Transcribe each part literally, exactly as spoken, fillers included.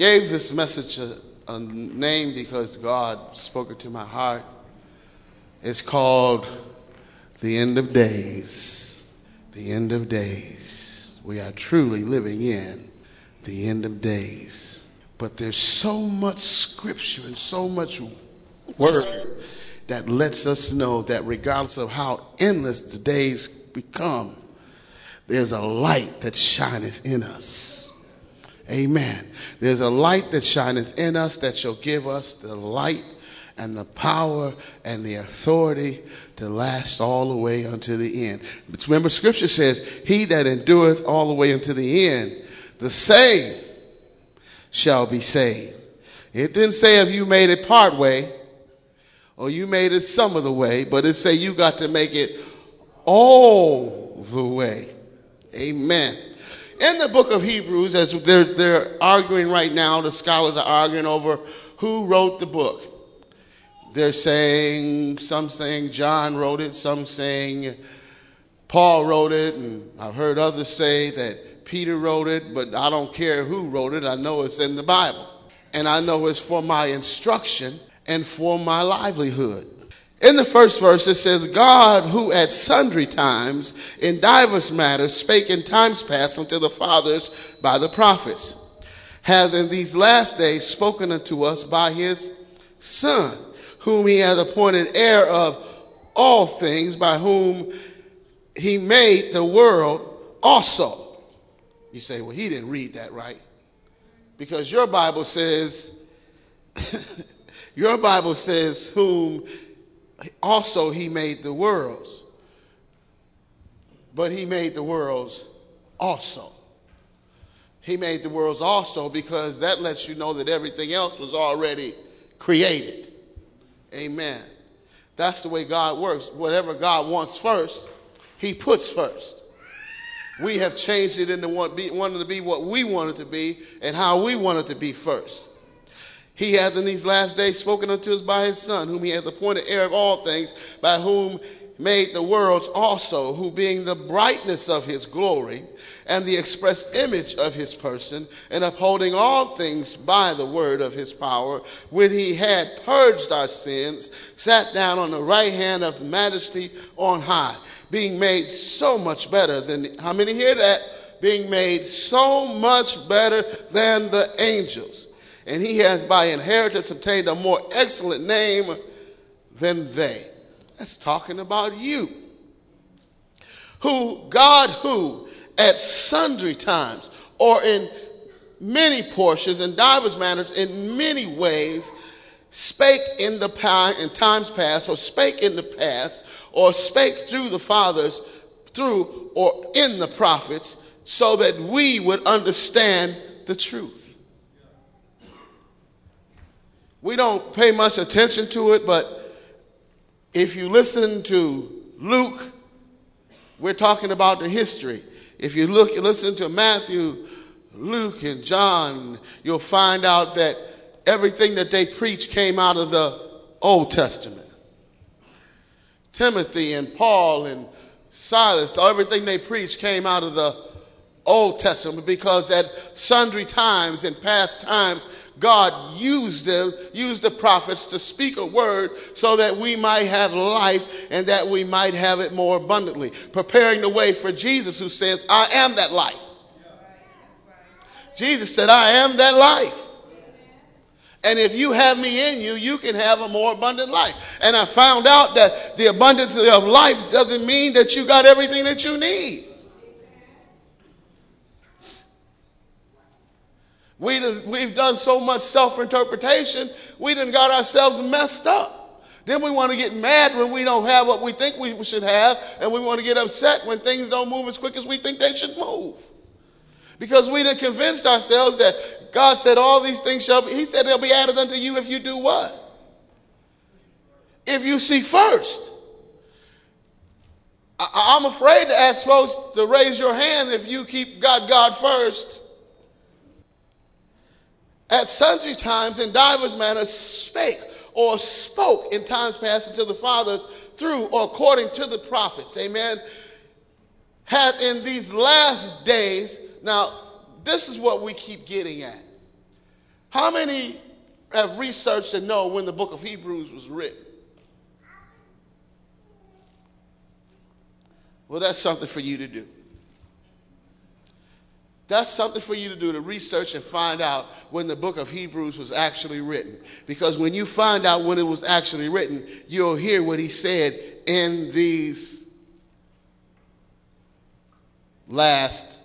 gave this message a, a name because God spoke it to my heart. It's called The End of Days. The End of Days. We are truly living in the end of days. But there's so much scripture and so much word that lets us know that regardless of how endless the days become, there's a light that shineth in us. Amen. There's a light that shineth in us that shall give us the light and the power and the authority to last all the way unto the end. But remember, scripture says, he that endureth all the way unto the end, the same shall be saved. It didn't say if you made it part way or you made it some of the way, but it say you got to make it all the way. Amen. In the book of Hebrews, as they're, they're arguing right now, the scholars are arguing over who wrote the book. They're saying, some saying John wrote it, some saying Paul wrote it, and I've heard others say that Peter wrote it, but I don't care who wrote it. I know it's in the Bible. And I know it's for my instruction and for my livelihood. In the first verse, it says, God, who at sundry times in divers matters spake in times past unto the fathers by the prophets, hath in these last days spoken unto us by his Son, whom he hath appointed heir of all things, by whom he made the world also. You say, well, he didn't read that right. Because your Bible says, your Bible says, whom also he made the worlds. But he made the worlds also. He made the worlds also because that lets you know that everything else was already created. Amen. That's the way God works. Whatever God wants first, he puts first. We have changed it into what be, wanting to be what we want it to be and how we want it to be first. He hath in these last days spoken unto us by his Son, whom he hath appointed heir of all things, by whom made the worlds also, who being the brightness of his glory and the express image of his person, and upholding all things by the word of his power, when he had purged our sins, sat down on the right hand of the majesty on high, being made so much better than, how many hear that? Being made so much better than the angels. And he has by inheritance obtained a more excellent name than they. That's talking about you. Who, God who, at sundry times, or in many portions, in divers manners, in many ways, spake in the past, in times past, or spake in the past, or spake through the fathers, through or in the prophets, so that we would understand the truth. We don't pay much attention to it, but if you listen to Luke, we're talking about the history. If you look, listen to Matthew, Luke, and John, you'll find out that everything that they preach came out of the Old Testament. Timothy and Paul and Silas, everything they preached came out of the Old Testament, because at sundry times in past times, God used them, used the prophets to speak a word so that we might have life and that we might have it more abundantly. Preparing the way for Jesus, who says, I am that life. Jesus said, I am that life. And if you have me in you, you can have a more abundant life. And I found out that the abundance of life doesn't mean that you got everything that you need. We done, we've done so much self-interpretation, we done got ourselves messed up. Then we want to get mad when we don't have what we think we should have, and we want to get upset when things don't move as quick as we think they should move. Because we done convinced ourselves that God said all these things shall be, he said they'll be added unto you if you do what? If you seek first. I, I'm afraid to ask folks to raise your hand if you keep God, God first. At sundry times in divers manners spake or spoke in times past unto the fathers through or according to the prophets. Amen. Hath in these last days, now this is what we keep getting at. How many have researched and know when the book of Hebrews was written? Well, that's something for you to do. That's something for you to do, to research and find out when the book of Hebrews was actually written. Because when you find out when it was actually written, you'll hear what he said in these last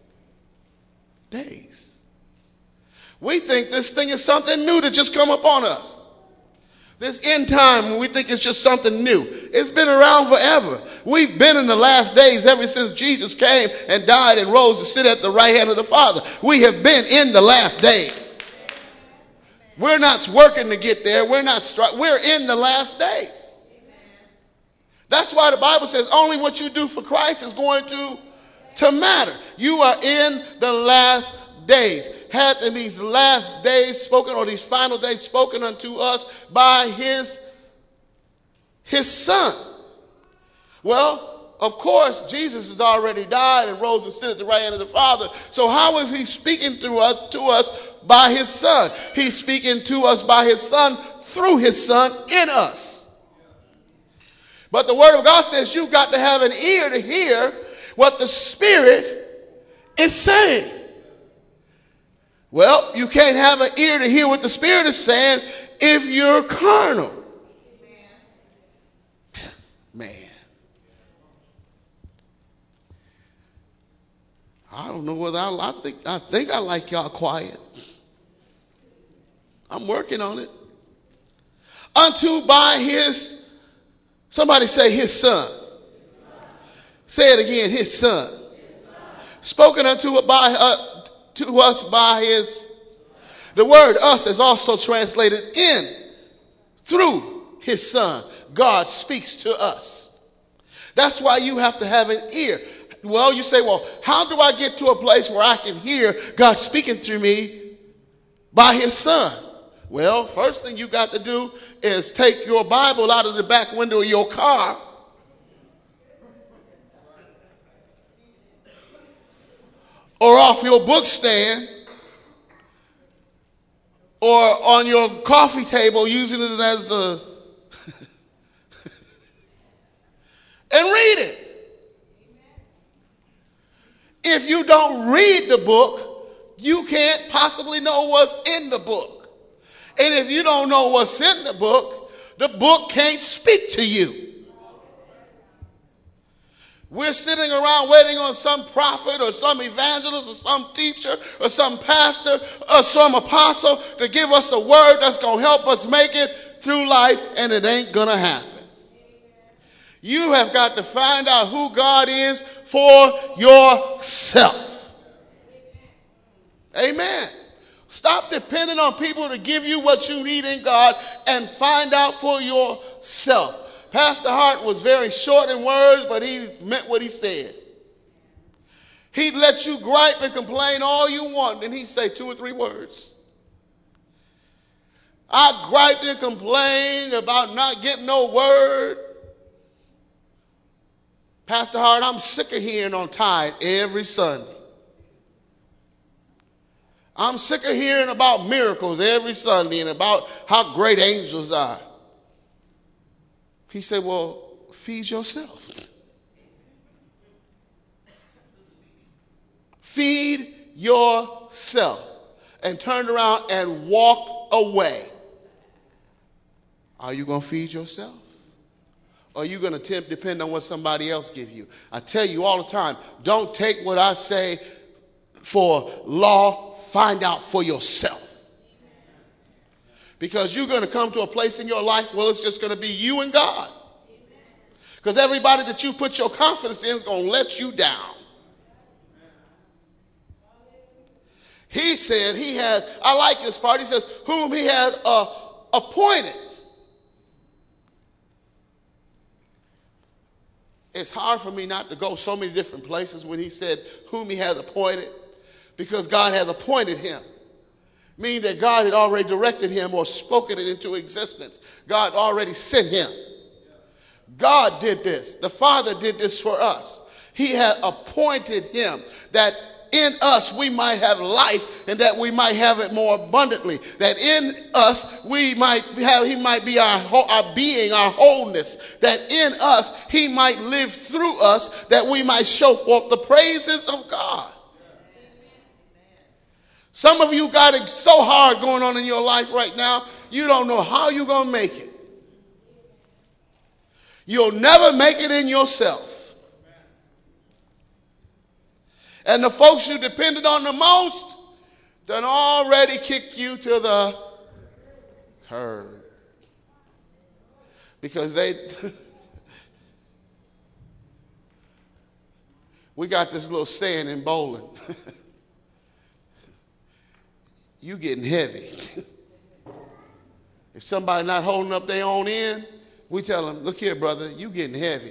days. We think this thing is something new that just come upon us. This end time, we think it's just something new. It's been around forever. We've been in the last days ever since Jesus came and died and rose to sit at the right hand of the Father. We have been in the last days. We're not working to get there. We're not. Stri- we're in the last days. That's why the Bible says only what you do for Christ is going to, to matter. You are in the last days. Hath in these last days spoken, or these final days spoken unto us by his, his son. Well, of course, Jesus has already died and rose and sit at the right hand of the Father. So how is he speaking to us, to us by his son? He's speaking to us by his son through his son in us. But the word of God says you've got to have an ear to hear what the Spirit is saying. Well, you can't have an ear to hear what the Spirit is saying if you're carnal. Man. I don't know whether I, I think I think I like y'all quiet. I'm working on it. Unto by his, somebody say his son. Say it again, his son. Spoken unto by uh, to us by his, the word us is also translated in, through his son. God speaks to us. That's why you have to have an ear. Well, you say, well, how do I get to a place where I can hear God speaking through me by his son? Well, first thing you got to do is take your Bible out of the back window of your car or off your book stand, or on your coffee table using it as a and read it. If you don't read the book, you can't possibly know what's in the book. And if you don't know what's in the book, the book can't speak to you. We're sitting around waiting on some prophet or some evangelist or some teacher or some pastor or some apostle to give us a word that's going to help us make it through life, and it ain't going to happen. You have got to find out who God is for yourself. Amen. Stop depending on people to give you what you need in God and find out for yourself. Pastor Hart was very short in words, but he meant what he said. He'd let you gripe and complain all you want, and he'd say two or three words. I griped and complained about not getting no word. Pastor Hart, I'm sick of hearing on tithe every Sunday. I'm sick of hearing about miracles every Sunday and about how great angels are. He said, well, feed yourself. Feed yourself. And turned around and walked away. Are you going to feed yourself? Or are you going to depend on what somebody else give you? I tell you all the time, don't take what I say for law. Find out for yourself. Because you're going to come to a place in your life, well, it's just going to be you and God. Because everybody that you put your confidence in is going to let you down. He said he had, I like this part, he says, whom he had uh, appointed. It's hard for me not to go so many different places when he said whom he had appointed, because God has appointed him. Meaning that God had already directed him or spoken it into existence. God already sent him. God did this. The Father did this for us. He had appointed him, that in us we might have life, and that we might have it more abundantly. That in us we might have, he might be our, our being, our wholeness. That in us he might live through us, that we might show forth the praises of God. Some of you got it so hard going on in your life right now, you don't know how you're going to make it. You'll never make it in yourself. And the folks you depended on the most done already kicked you to the curb. Because they... we got this little saying in bowling. You getting heavy. If somebody not holding up their own end, we tell them, look here, brother, you getting heavy.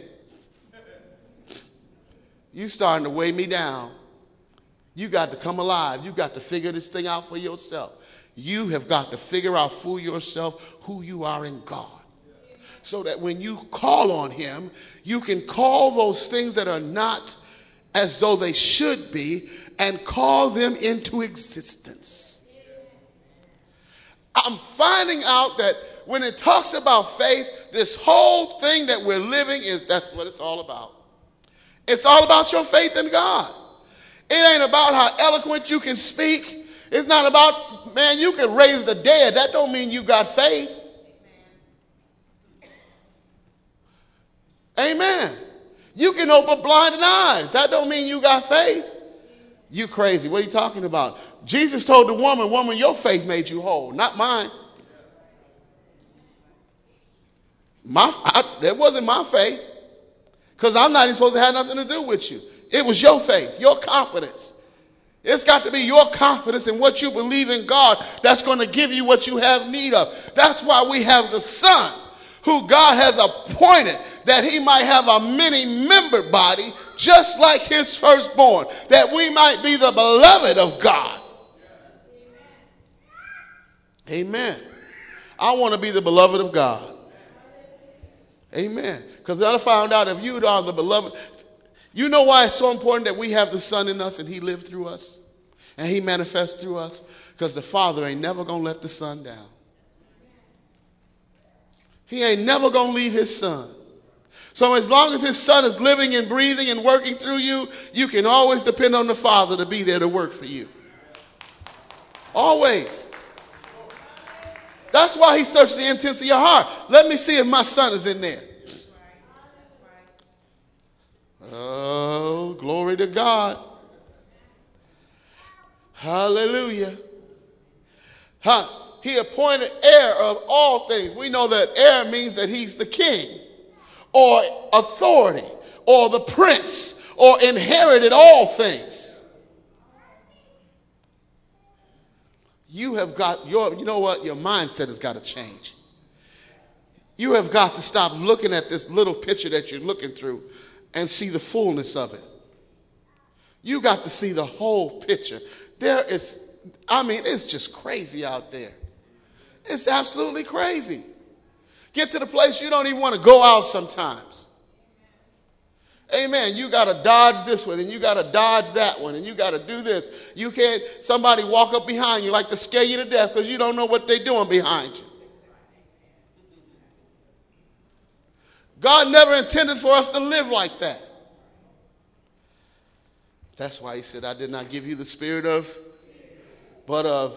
You starting to weigh me down. You got to come alive. You got to figure this thing out for yourself. You have got to figure out for yourself who you are in God. So that when you call on him, you can call those things that are not as though they should be and call them into existence. I'm finding out that when it talks about faith, this whole thing that we're living is, that's what it's all about. It's all about your faith in God. It ain't about how eloquent you can speak. It's not about, man, you can raise the dead. That don't mean you got faith. Amen. You can open blinded eyes. That don't mean you got faith. You crazy. What are you talking about? Jesus told the woman, woman, your faith made you whole, not mine. My, I, that wasn't my faith, because I'm not even supposed to have nothing to do with you. It was your faith, your confidence. It's got to be your confidence in what you believe in God that's going to give you what you have need of. That's why we have the Son, who God has appointed that he might have a many-membered body, just like his firstborn, that we might be the beloved of God. Amen. I want to be the beloved of God. Amen. Because I found out if you are the beloved, you know why it's so important that we have the Son in us and he lived through us and he manifests through us? Because the Father ain't never going to let the Son down. He ain't never going to leave his Son. So as long as his Son is living and breathing and working through you, you can always depend on the Father to be there to work for you. Always. That's why he searched the intents of your heart. Let me see if my Son is in there. Oh, glory to God. Hallelujah. Huh. He appointed heir of all things. We know that heir means that he's the king or authority or the prince or inherited all things. You have got your, you know what? Your mindset has got to change. You have got to stop looking at this little picture that you're looking through and see the fullness of it. You got to see the whole picture. There is, I mean, it's just crazy out there. It's absolutely crazy. Get to the place you don't even want to go out sometimes. Amen. You got to dodge this one and you got to dodge that one and you got to do this. You can't, somebody walk up behind you like to scare you to death because you don't know what they're doing behind you. God never intended for us to live like that. That's why he said, I did not give you the spirit of, but of,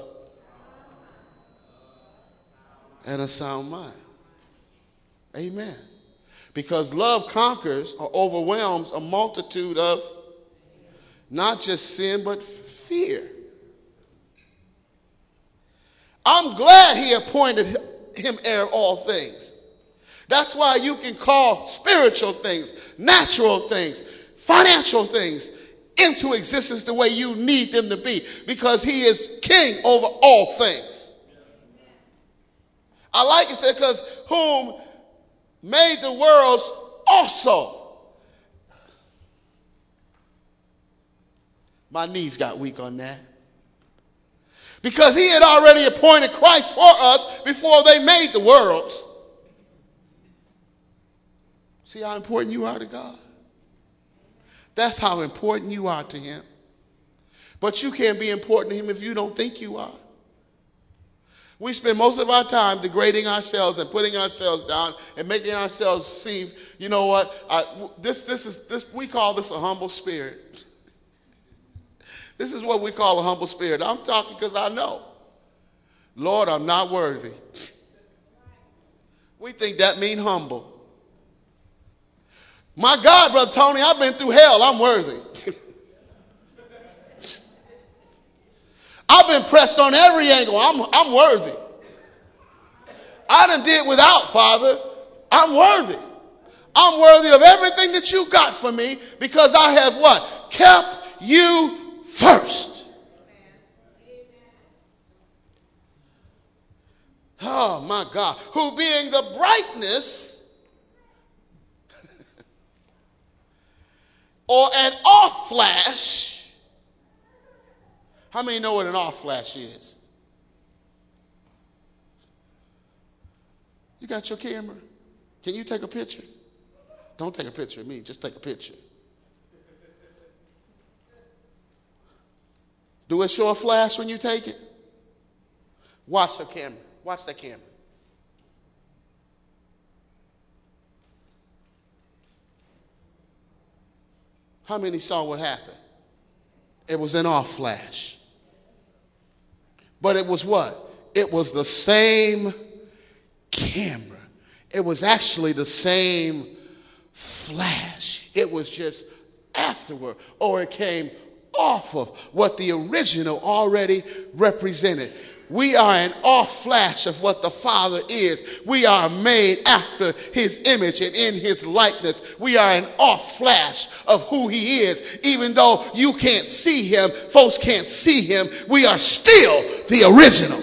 and a sound mind. Amen. Because love conquers or overwhelms a multitude of not just sin, but fear. I'm glad he appointed him heir of all things. That's why you can call spiritual things, natural things, financial things into existence the way you need them to be, because he is king over all things. I like it said, because whom made the worlds also. My knees got weak on that. Because he had already appointed Christ for us before they made the worlds. See how important you are to God? That's how important you are to him. But you can't be important to him if you don't think you are. We spend most of our time degrading ourselves and putting ourselves down and making ourselves seem, you know what, I, this, this is, this, we call this a humble spirit. This is what we call a humble spirit. I'm talking because I know. Lord, I'm not worthy. We think that means humble. My God, Brother Tony, I've been through hell. I'm worthy. I've been pressed on every angle. I'm, I'm worthy. I done did without, Father. I'm worthy. I'm worthy of everything that you got for me because I have what? Kept you first. Oh, my God. Who being the brightness or an off flash. How many know what an off flash is? You got your camera? Can you take a picture? Don't take a picture of me. Just take a picture. Do it show a flash when you take it? Watch the camera. Watch that camera. How many saw what happened? It was an off flash. But it was what? It was the same camera. It was actually the same flash. It was just afterward, or it came off of what the original already represented. We are an off flash of what the Father is. We are made after his image and in his likeness. We are an off flash of who he is. Even though you can't see him, folks can't see him, we are still the original.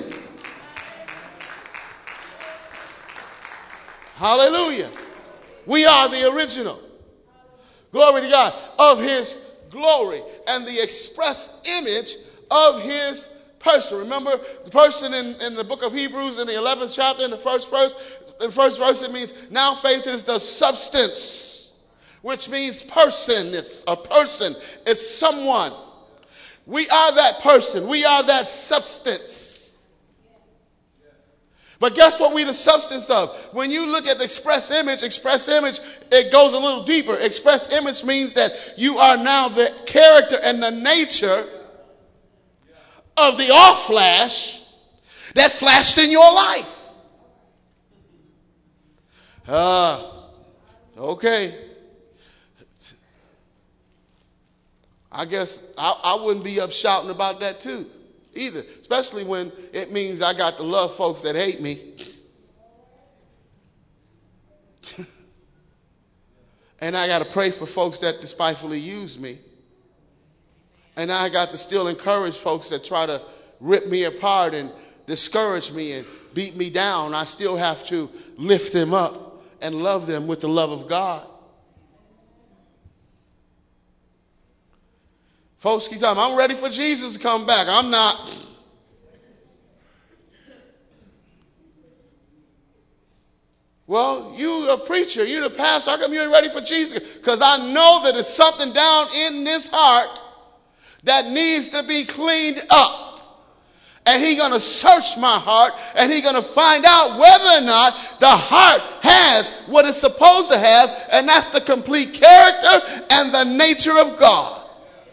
Hallelujah. We are the original. Glory to God. Of his glory and the express image of his person. Remember the person in, in the book of Hebrews in the eleventh chapter in the first verse? In the first verse it means now faith is the substance, which means person. It's a person. It's someone. We are that person. We are that substance. But guess what we the substance of? When you look at the express image, express image, it goes a little deeper. Express image means that you are now the character and the nature of the off flash that flashed in your life. Uh, okay. I guess I, I wouldn't be up shouting about that too, either. Especially when it means I got to love folks that hate me. And I got to pray for folks that despitefully use me. And I got to still encourage folks that try to rip me apart and discourage me and beat me down. I still have to lift them up and love them with the love of God. Folks keep talking, I'm ready for Jesus to come back. I'm not. Well, you a preacher, you the pastor. How come you ain't ready for Jesus? Because I know that there's something down in this heart that needs to be cleaned up. And he's going to search my heart, and he's going to find out whether or not the heart has what it's supposed to have, and that's the complete character and the nature of God.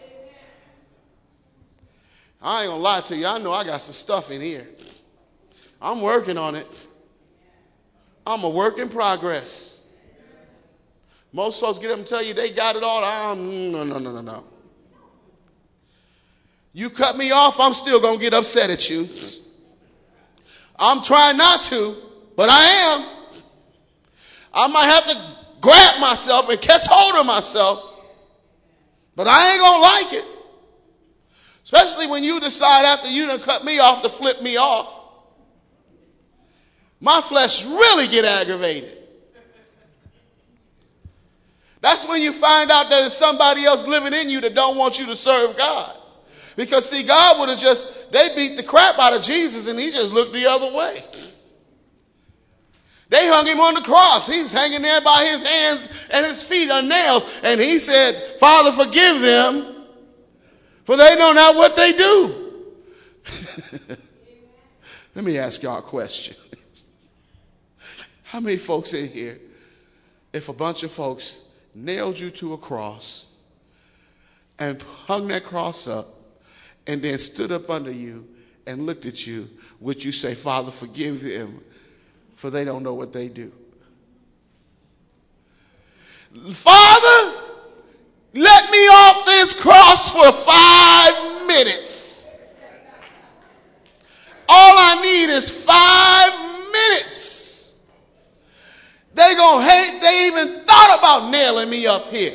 I ain't going to lie to you. I know I got some stuff in here. I'm working on it. I'm a work in progress. Most folks get up and tell you they got it all. I'm, no, no, no, no, no. You cut me off, I'm still going to get upset at you. I'm trying not to, but I am. I might have to grab myself and catch hold of myself, but I ain't going to like it. Especially when you decide after you done cut me off to flip me off. My flesh really get aggravated. That's when you find out that there's somebody else living in you that don't want you to serve God. Because, see, God would have just, they beat the crap out of Jesus and he just looked the other way. They hung him on the cross. He's hanging there by his hands and his feet are nailed. And he said, Father, forgive them, for they know not what they do. Let me ask y'all a question. How many folks in here, if a bunch of folks nailed you to a cross and hung that cross up and then stood up under you and looked at you, would you say, Father, forgive them, for they don't know what they do? Father, let me off this cross for five minutes. All I need is five minutes. They gonna hate they even thought about nailing me up here.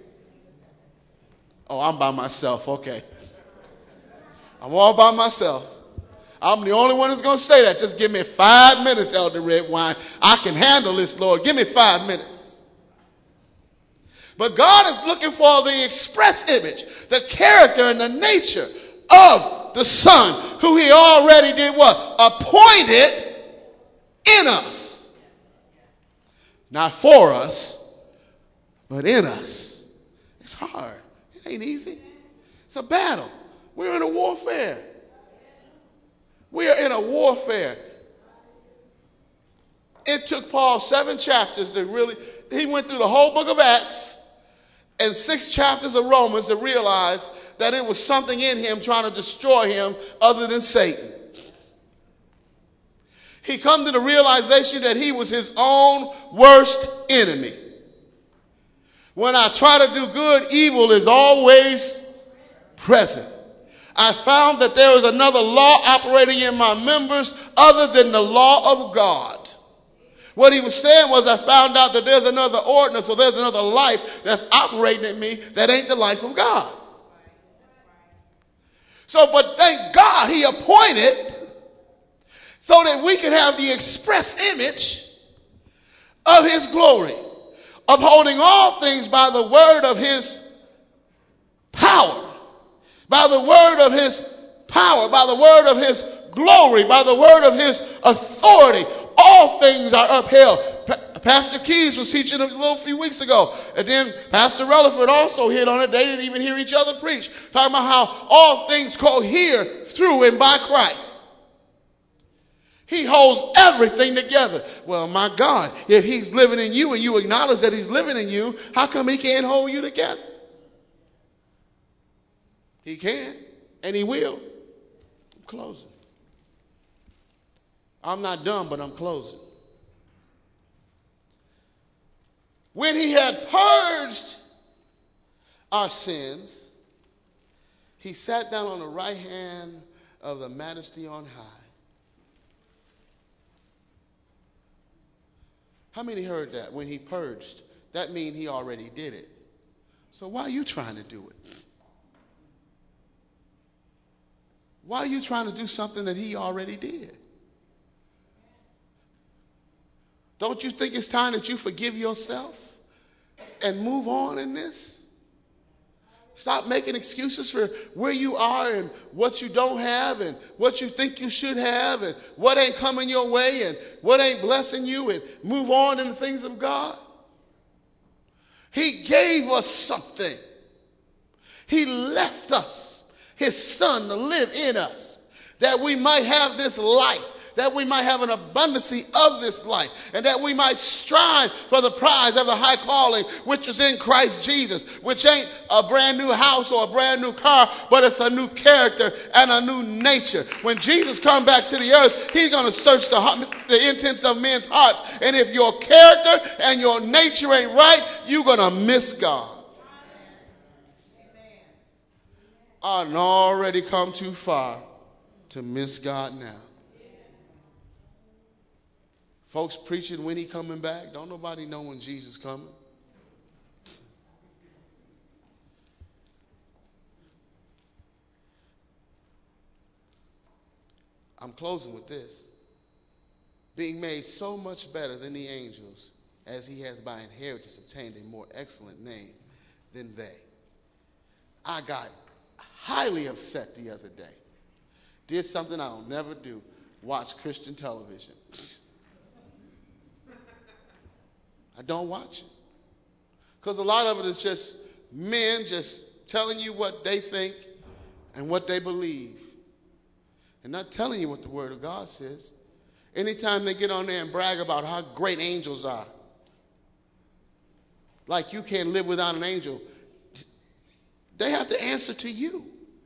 Oh, I'm by myself. Okay. I'm all by myself. I'm the only one that's going to say that. Just give me five minutes, Elder Redwine. I can handle this, Lord. Give me five minutes. But God is looking for the express image, the character and the nature of the Son, who he already did what? Appointed in us. Not for us, but in us. It's hard. It ain't easy. It's a battle. We're in a warfare. We are in a warfare. It took Paul seven chapters to really, he went through the whole book of Acts and six chapters of Romans to realize that it was something in him trying to destroy him other than Satan. He come to the realization that he was his own worst enemy. When I try to do good, evil is always present. I found that there is another law operating in my members other than the law of God. What he was saying was, I found out that there's another ordinance or there's another life that's operating in me that ain't the life of God. So, but thank God he appointed so that we can have the express image of his glory, upholding all things by the word of his power. By the word of his power, by the word of his glory, by the word of his authority, all things are upheld. Pa- Pastor Keys was teaching a little few weeks ago, and then Pastor Relaford also hit on it. They didn't even hear each other preach, talking about how all things cohere through and by Christ. He holds everything together. Well, my God, if he's living in you and you acknowledge that he's living in you, how come he can't hold you together? He can, and he will. I'm closing. I'm not done, but I'm closing. When he had purged our sins, he sat down on the right hand of the Majesty on high. How many heard that? When he purged, that means he already did it. So why are you trying to do it? Why are you trying to do something that he already did? Don't you think it's time that you forgive yourself and move on in this? Stop making excuses for where you are and what you don't have and what you think you should have and what ain't coming your way and what ain't blessing you, and move on in the things of God. He gave us something. He left us his Son to live in us, that we might have this life, that we might have an abundancy of this life, and that we might strive for the prize of the high calling which is in Christ Jesus, which ain't a brand new house or a brand new car, but it's a new character and a new nature. When Jesus comes back to the earth, he's going to search the, heart, the intents of men's hearts, and if your character and your nature ain't right, you're going to miss God. I've already come too far to miss God now. Folks preaching when he coming back. Don't nobody know when Jesus coming. I'm closing with this. Being made so much better than the angels, as he has by inheritance obtained a more excellent name than they. I got highly upset the other day. Did something I'll never do. Watch Christian television. I don't watch it. Because a lot of it is just men just telling you what they think and what they believe. They're not telling you what the Word of God says. Anytime they get on there and brag about how great angels are, like you can't live without an angel, they have to answer to you.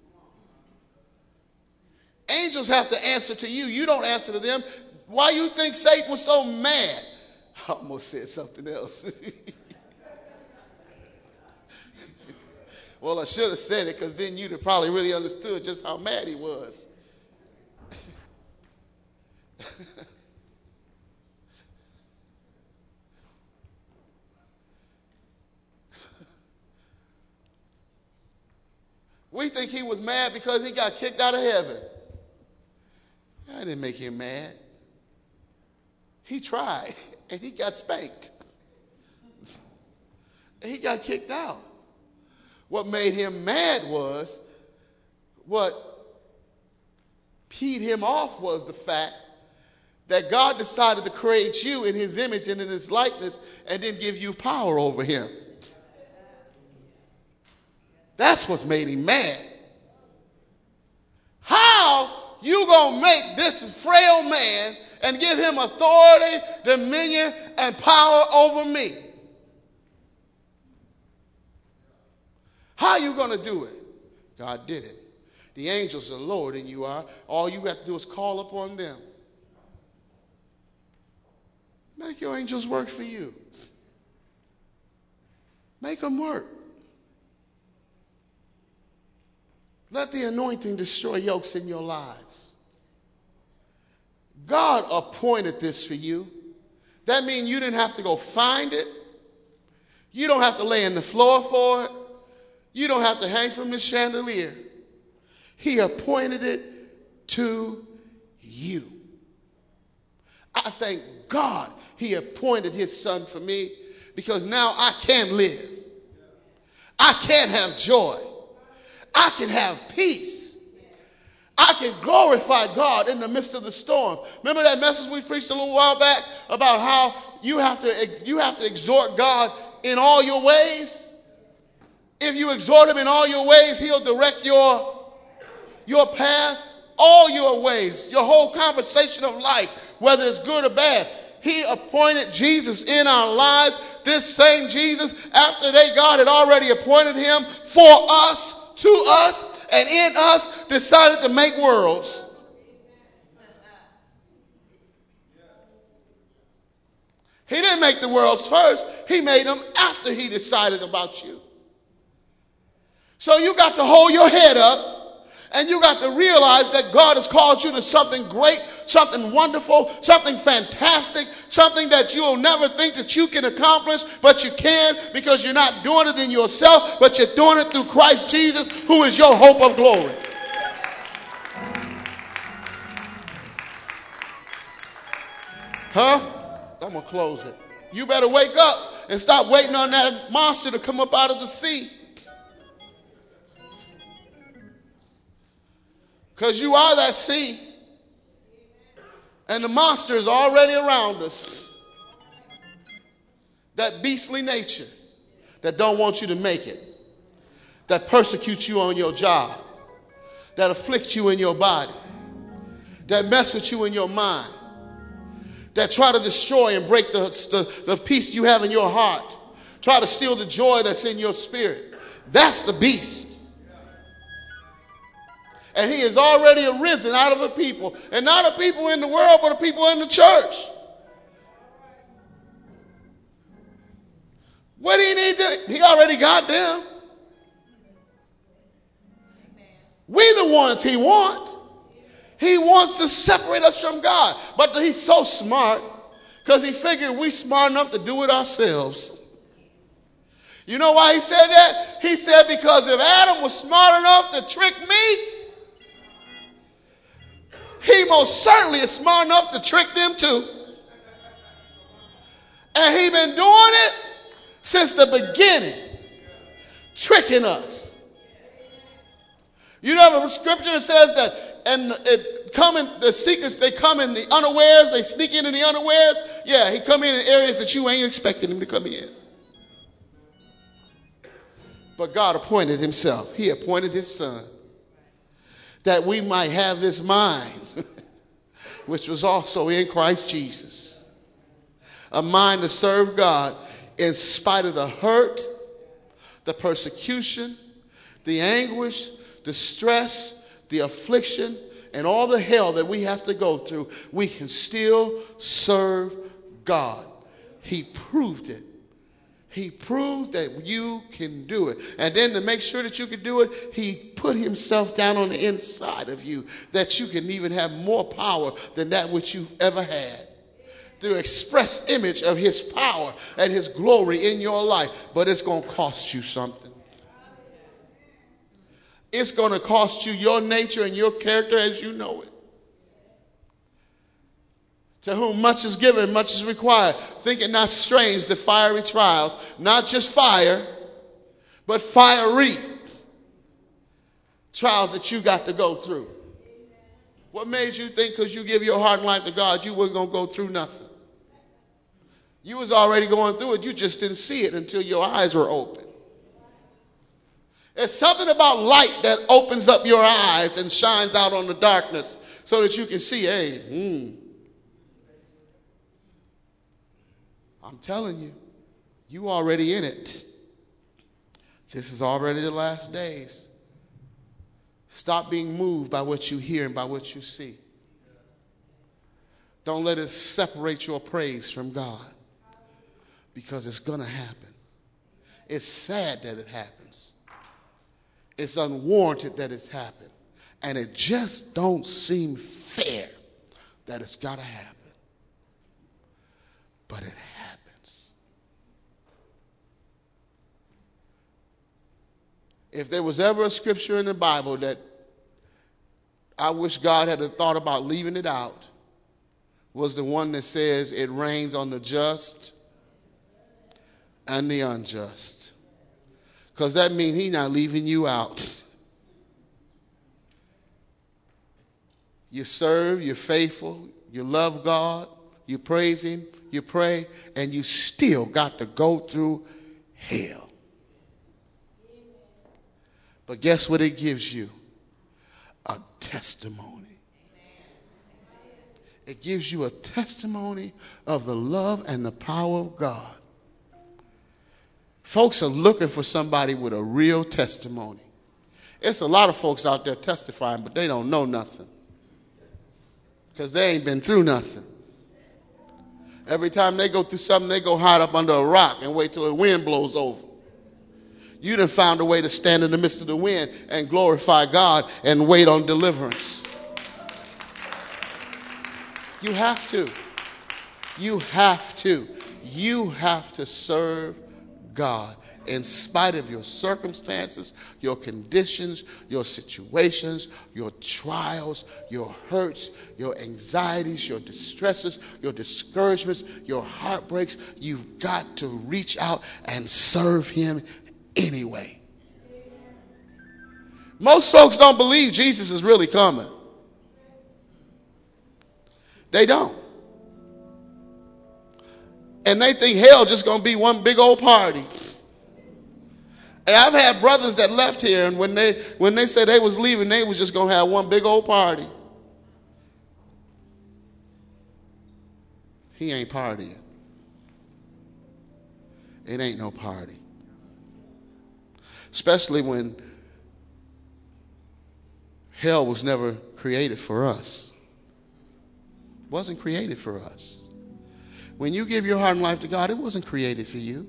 Angels have to answer to you. You don't answer to them. Why you think Satan was so mad? I almost said something else. Well, I should have said it, because then you'd have probably really understood just how mad he was. We think he was mad because he got kicked out of heaven. That didn't make him mad. He tried, and he got spanked. He got kicked out. What made him mad was, what peed him off was the fact that God decided to create you in his image and in his likeness and then give you power over him. That's what's made him mad. How you gonna make this frail man and give him authority, dominion, and power over me? How you going to do it? God did it. The angels are lower than you are. All you have to do is call upon them. Make your angels work for you. Make them work. Let the anointing destroy yokes in your lives. God appointed this for you. That means you didn't have to go find it. You don't have to lay in the floor for it. You don't have to hang from the chandelier. He appointed it to you. I thank God he appointed his son for me, because now I can live. I can have joy. I can have peace. I can glorify God in the midst of the storm. Remember that message we preached a little while back about how you have to, you have to exhort God in all your ways? If you exhort him in all your ways, he'll direct your, your path, all your ways, your whole conversation of life, whether it's good or bad. He appointed Jesus in our lives. This same Jesus, after they, God had already appointed him for us, to us, and in us, decided to make worlds. He didn't make the worlds first. He made them after he decided about you. So you got to hold your head up, and you got to realize that God has called you to something great, something wonderful, something fantastic, something that you'll never think that you can accomplish, but you can, because you're not doing it in yourself, but you're doing it through Christ Jesus, who is your hope of glory. Huh? I'm going to close it. You better wake up and stop waiting on that monster to come up out of the sea. Because you are that sea. And the monster is already around us. That beastly nature that don't want you to make it. That persecutes you on your job. That afflicts you in your body. That mess with you in your mind. That try to destroy and break the, the, the peace you have in your heart. Try to steal the joy that's in your spirit. That's the beast. And he has already arisen out of a people. And not a people in the world, but a people in the church. What do you need to? He already got them. We the ones he wants. He wants to separate us from God. But he's so smart, because he figured we smart enough to do it ourselves. You know why he said that? He said because if Adam was smart enough to trick me, he most certainly is smart enough to trick them too. And he been doing it since the beginning, tricking us. You know the scripture says that, and it come in the secrets, they come in the unawares, they sneak in in the unawares. Yeah, he come in in areas that you ain't expecting him to come in. But God appointed himself. He appointed his son. that we might have this mind, which was also in Christ Jesus. A mind to serve God in spite of the hurt, the persecution, the anguish, the stress, the affliction, and all the hell that we have to go through. We can still serve God. He proved it. He proved that you can do it. And then to make sure that you can do it, he put himself down on the inside of you, that you can even have more power than that which you've ever had. The express image of his power and his glory in your life. But it's going to cost you something. It's going to cost you your nature and your character as you know it. To whom much is given, much is required. Think it not strange the fiery trials, not just fire, but fiery trials that you got to go through. What made you think because you give your heart and life to God, you weren't going to go through nothing? You was already going through it. You just didn't see it until your eyes were open. There's something about light that opens up your eyes and shines out on the darkness so that you can see, hey, hmm. I'm telling you, you already in it. This is already the last days. Stop being moved by what you hear and by what you see. Don't let it separate your praise from God, because it's going to happen. It's sad that it happens. It's unwarranted that it's happened. And it just don't seem fair that it's got to happen. But it happens. If there was ever a scripture in the Bible that I wish God had thought about leaving it out, was the one that says it rains on the just and the unjust. Because that means he's not leaving you out. You serve, you're faithful, you love God, you praise him, you pray, and you still got to go through hell. But guess what it gives you? A testimony. It gives you a testimony of the love and the power of God. Folks are looking for somebody with a real testimony. It's a lot of folks out there testifying, but they don't know nothing, because they ain't been through nothing. Every time they go through something, they go hide up under a rock and wait till the wind blows over. You done found a way to stand in the midst of the wind and glorify God and wait on deliverance. You have to. You have to. You have to serve God in spite of your circumstances, your conditions, your situations, your trials, your hurts, your anxieties, your distresses, your discouragements, your heartbreaks. You've got to reach out and serve him anyway. Most folks don't believe Jesus is really coming. They don't. And they think hell just going to be one big old party. And I've had brothers that left here, and when they when they said they was leaving, they was just going to have one big old party. He ain't partying. It ain't no party. Especially when hell was never created for us. Wasn't created for us. When you give your heart and life to God, it wasn't created for you.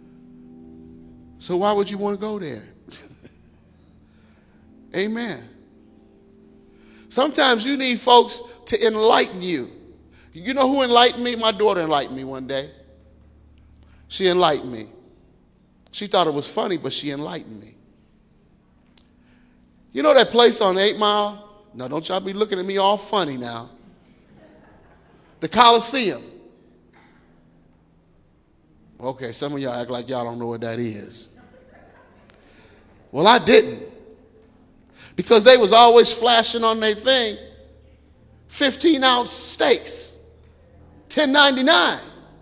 So why would you want to go there? Amen. Sometimes you need folks to enlighten you. You know who enlightened me? My daughter enlightened me one day. She enlightened me. She thought it was funny, but she enlightened me. You know that place on eight mile? Now, don't y'all be looking at me all funny now. The Coliseum. Okay, some of y'all act like y'all don't know what that is. Well, I didn't. Because they was always flashing on their thing fifteen ounce steaks, ten ninety-nine.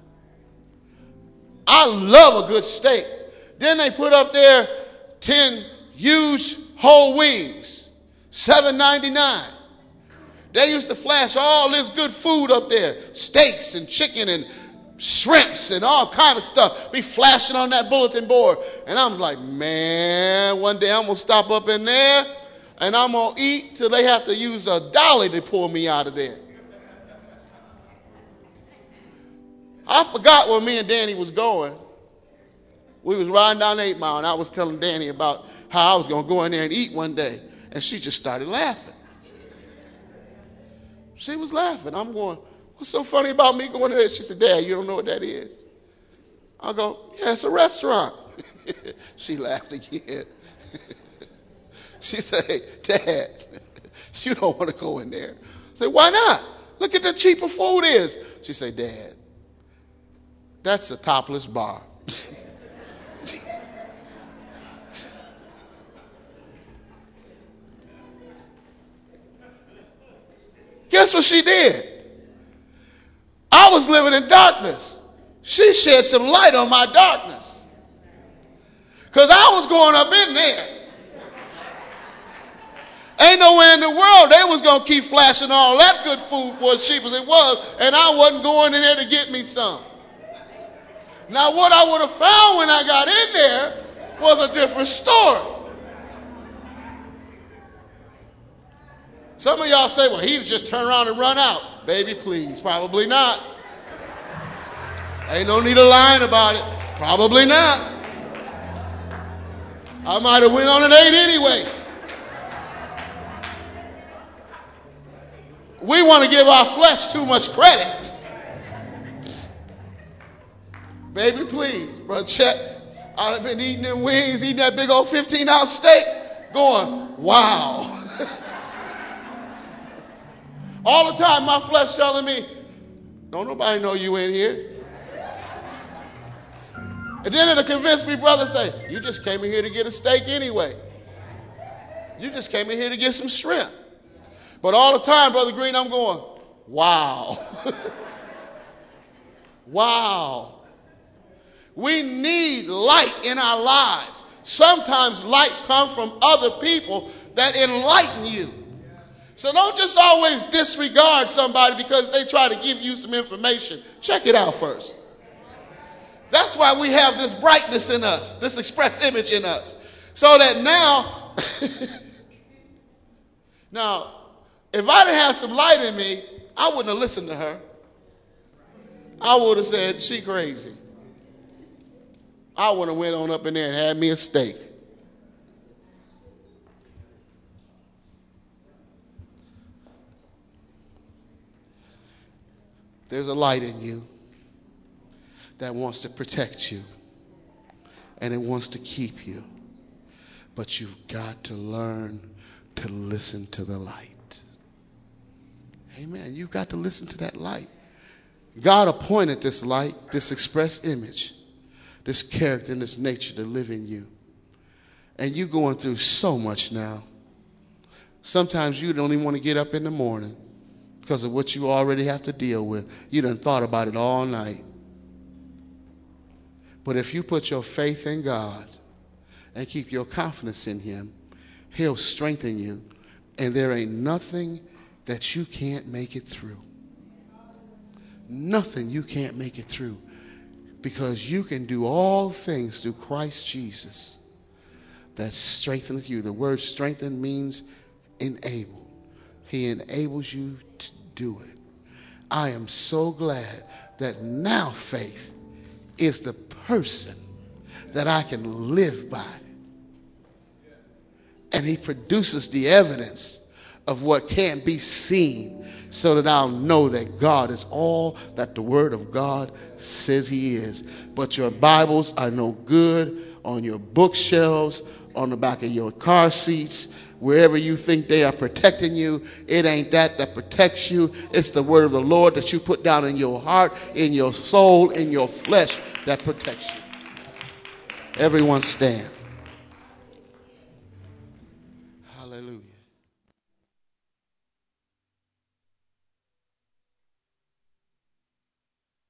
I love a good steak. Then they put up there ten huge whole wings, seven ninety-nine. They used to flash all this good food up there. Steaks and chicken and shrimps and all kind of stuff. Be flashing on that bulletin board. And I was like, man, one day I'm going to stop up in there and I'm going to eat till they have to use a dolly to pull me out of there. I forgot where me and Danny was going. We was riding down eight mile and I was telling Danny about how I was going to go in there and eat one day. And she just started laughing. She was laughing. I'm going, what's so funny about me going there? She said, Dad, you don't know what that is? I go, yeah, it's a restaurant. She laughed again. She said, Dad, you don't want to go in there. I said, why not? Look at the cheaper food is. She said, Dad, that's a topless bar. Guess what she did? I was living in darkness. She shed some light on my darkness. Because I was going up in there. Ain't nowhere in the world they was going to keep flashing all that good food for as cheap as it was, and I wasn't going in there to get me some. Now, what I would have found when I got in there was a different story. Some of y'all say, well, he'd just turn around and run out. Baby, please. Probably not. Ain't no need of lying about it. Probably not. I might have went on an eight anyway. We want to give our flesh too much credit. Baby, please. Brother Chet, I've been eating them wings, eating that big old fifteen ounce steak, going, wow. All the time my flesh telling me, don't nobody know you in here. And then it'll convince me, brother, say, you just came in here to get a steak anyway. You just came in here to get some shrimp. But all the time, Brother Green, I'm going, wow. Wow. We need light in our lives. Sometimes light comes from other people that enlighten you. So don't just always disregard somebody because they try to give you some information. Check it out first. That's why we have this brightness in us, this express image in us. So that now, now, if I didn't have some light in me, I wouldn't have listened to her. I would have said, she crazy. I would have went on up in there and had me a steak. There's a light in you that wants to protect you, and it wants to keep you. But you've got to learn to listen to the light. Amen. You've got to listen to that light. God appointed this light, this express image, this character and this nature to live in you. And you're going through so much now. Sometimes you don't even want to get up in the morning because of what you already have to deal with. You done thought about it all night. But if you put your faith in God and keep your confidence in him, he'll strengthen you. And there ain't nothing that you can't make it through. Nothing you can't make it through. Because you can do all things through Christ Jesus that strengtheneth you. The word strengthen means enable. He enables you to do it. I am so glad that now faith is the person that I can live by. And he produces the evidence of what can't be seen so that I'll know that God is all that the word of God says he is. But your Bibles are no good on your bookshelves, on the back of your car seats, wherever you think they are protecting you. It ain't that that protects you. It's the word of the Lord that you put down in your heart, in your soul, in your flesh that protects you. Everyone stand. Hallelujah.